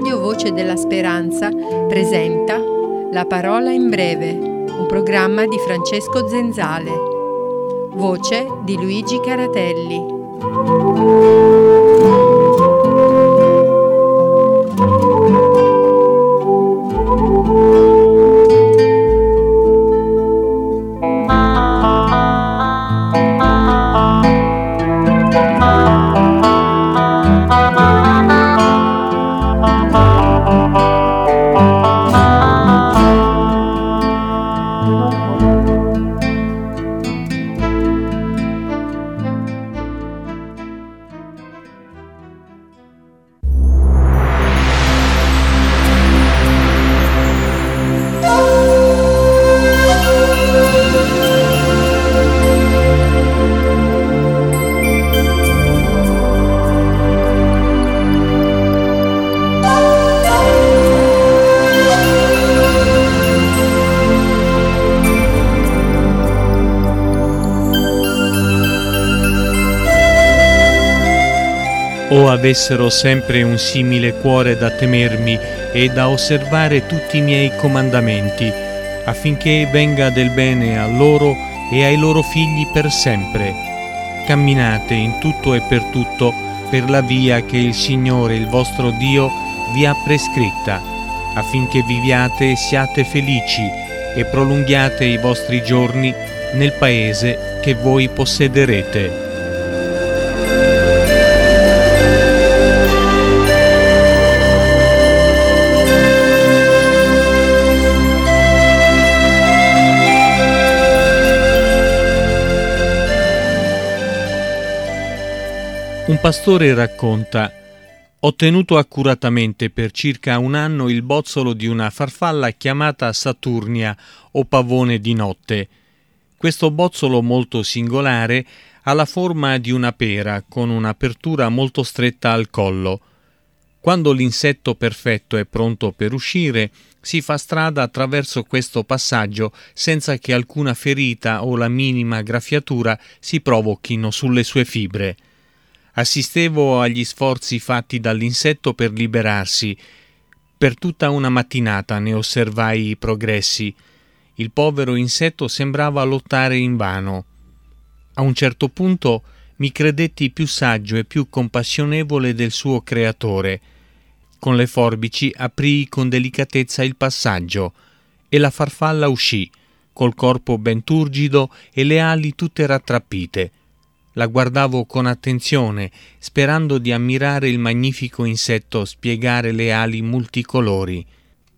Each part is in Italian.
Radio Voce della Speranza presenta La Parola in Breve, un programma di Francesco Zenzale. Voce di Luigi Caratelli. O avessero sempre un simile cuore da temermi e da osservare tutti i miei comandamenti, affinché venga del bene a loro e ai loro figli per sempre. Camminate in tutto e per tutto per la via che il Signore, il vostro Dio, vi ha prescritta, affinché viviate e siate felici e prolunghiate i vostri giorni nel paese che voi possederete. Un pastore racconta: ho tenuto accuratamente per circa un anno il bozzolo di una farfalla chiamata Saturnia o pavone di notte. Questo bozzolo molto singolare ha la forma di una pera con un'apertura molto stretta al collo. Quando l'insetto perfetto è pronto per uscire, si fa strada attraverso questo passaggio senza che alcuna ferita o la minima graffiatura si provochino sulle sue fibre. Assistevo agli sforzi fatti dall'insetto per liberarsi. Per tutta una mattinata ne osservai i progressi. Il povero insetto sembrava lottare invano. A un certo punto mi credetti più saggio e più compassionevole del suo creatore. Con le forbici aprii con delicatezza il passaggio e la farfalla uscì, col corpo ben turgido e le ali tutte rattrappite. La guardavo con attenzione, sperando di ammirare il magnifico insetto spiegare le ali multicolori.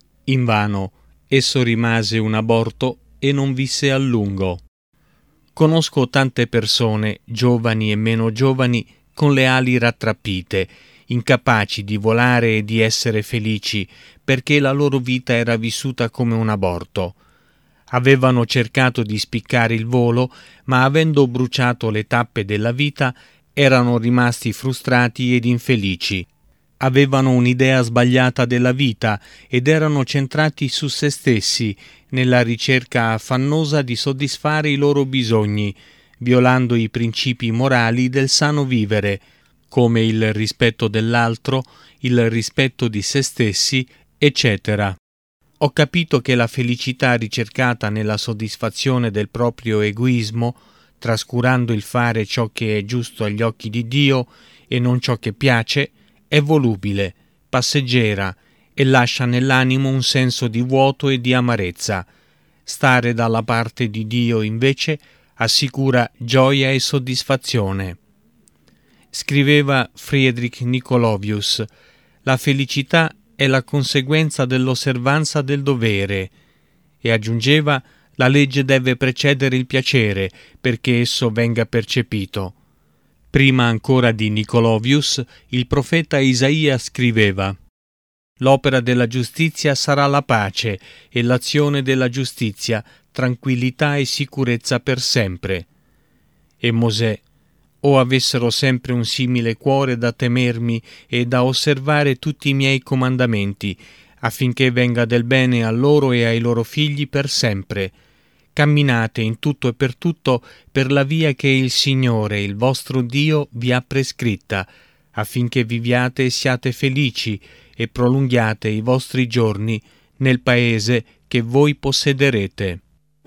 Invano, esso rimase un aborto e non visse a lungo. Conosco tante persone, giovani e meno giovani, con le ali rattrappite, incapaci di volare e di essere felici, perché la loro vita era vissuta come un aborto. Avevano cercato di spiccare il volo, ma avendo bruciato le tappe della vita, erano rimasti frustrati ed infelici. Avevano un'idea sbagliata della vita ed erano centrati su se stessi, nella ricerca affannosa di soddisfare i loro bisogni, violando i principi morali del sano vivere, come il rispetto dell'altro, il rispetto di se stessi, eccetera. Ho capito che la felicità ricercata nella soddisfazione del proprio egoismo, trascurando il fare ciò che è giusto agli occhi di Dio e non ciò che piace, è volubile, passeggera e lascia nell'animo un senso di vuoto e di amarezza. Stare dalla parte di Dio, invece, assicura gioia e soddisfazione. Scriveva Friedrich Nicolovius: la felicità è la conseguenza dell'osservanza del dovere, e aggiungeva: la legge deve precedere il piacere perché esso venga percepito. Prima ancora di Nicolovius, il profeta Isaia scriveva: l'opera della giustizia sarà la pace e l'azione della giustizia, tranquillità e sicurezza per sempre. E Mosè: o avessero sempre un simile cuore da temermi e da osservare tutti i miei comandamenti, affinché venga del bene a loro e ai loro figli per sempre. Camminate in tutto e per la via che il Signore, il vostro Dio, vi ha prescritta, affinché viviate e siate felici e prolunghiate i vostri giorni nel paese che voi possederete.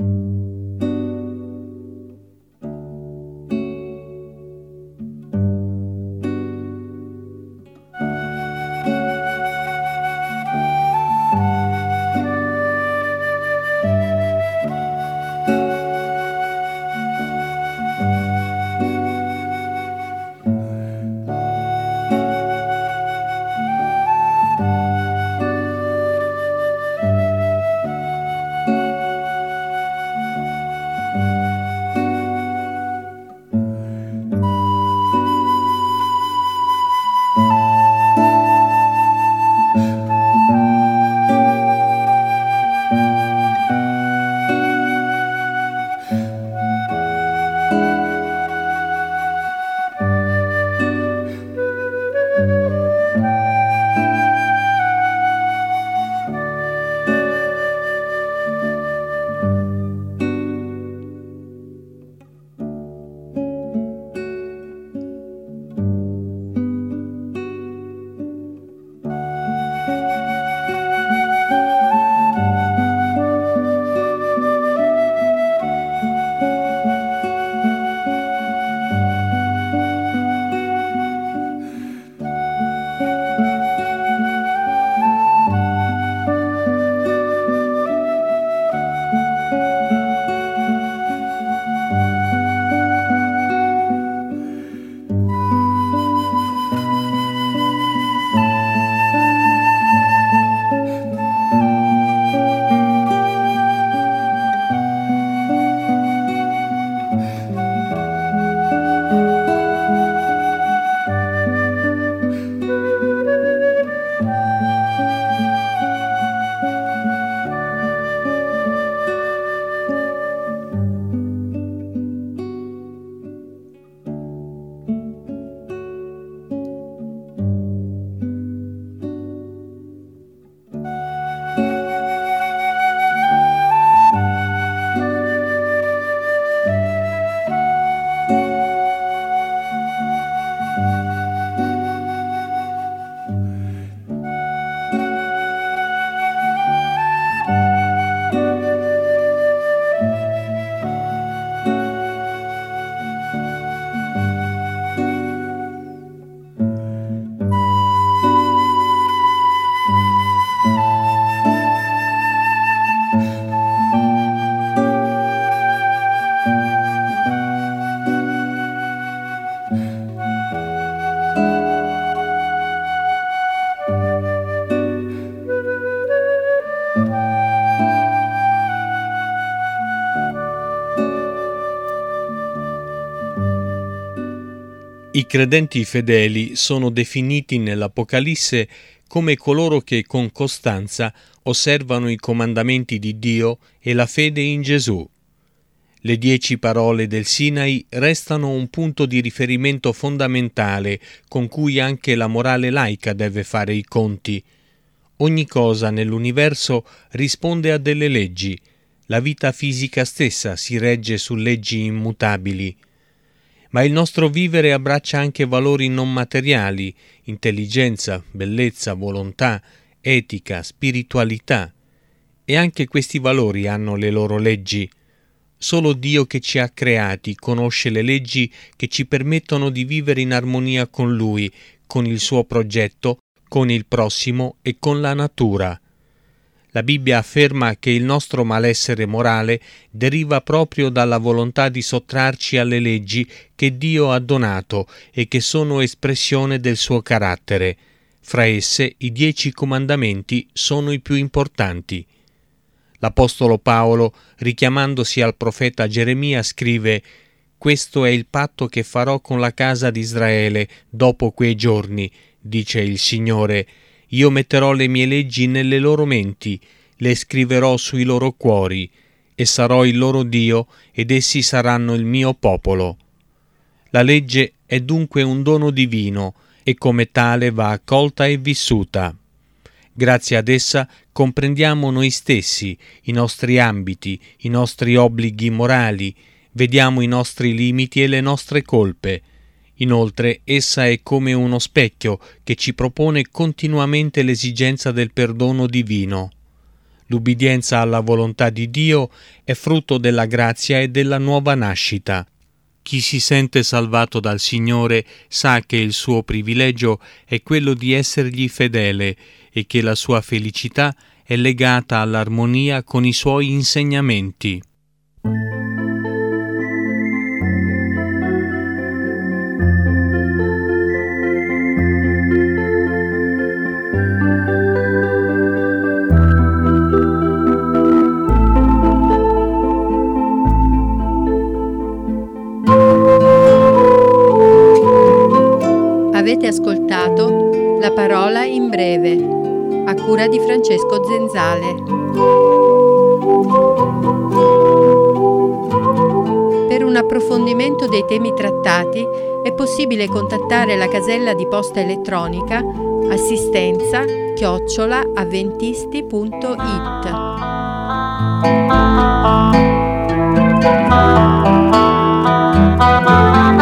I credenti fedeli sono definiti nell'Apocalisse come coloro che con costanza osservano i comandamenti di Dio e la fede in Gesù. Le 10 parole del Sinai restano un punto di riferimento fondamentale con cui anche la morale laica deve fare i conti. Ogni cosa nell'universo risponde a delle leggi. La vita fisica stessa si regge su leggi immutabili. Ma il nostro vivere abbraccia anche valori non materiali, intelligenza, bellezza, volontà, etica, spiritualità. E anche questi valori hanno le loro leggi. Solo Dio che ci ha creati conosce le leggi che ci permettono di vivere in armonia con Lui, con il suo progetto, con il prossimo e con la natura. La Bibbia afferma che il nostro malessere morale deriva proprio dalla volontà di sottrarci alle leggi che Dio ha donato e che sono espressione del suo carattere. Fra esse i 10 comandamenti sono i più importanti. L'Apostolo Paolo, richiamandosi al profeta Geremia, scrive: «Questo è il patto che farò con la casa di Israele dopo quei giorni, dice il Signore. Io metterò le mie leggi nelle loro menti, le scriverò sui loro cuori, e sarò il loro Dio, ed essi saranno il mio popolo». La legge è dunque un dono divino e come tale va accolta e vissuta. Grazie ad essa comprendiamo noi stessi, i nostri ambiti, i nostri obblighi morali, vediamo i nostri limiti e le nostre colpe. Inoltre, essa è come uno specchio che ci propone continuamente l'esigenza del perdono divino. L'ubbidienza alla volontà di Dio è frutto della grazia e della nuova nascita. Chi si sente salvato dal Signore sa che il suo privilegio è quello di essergli fedele e che la sua felicità è legata all'armonia con i suoi insegnamenti. Avete ascoltato La parola in breve, a cura di Francesco Zenzale. Per un approfondimento dei temi trattati è possibile contattare la casella di posta elettronica assistenza@avventisti.it.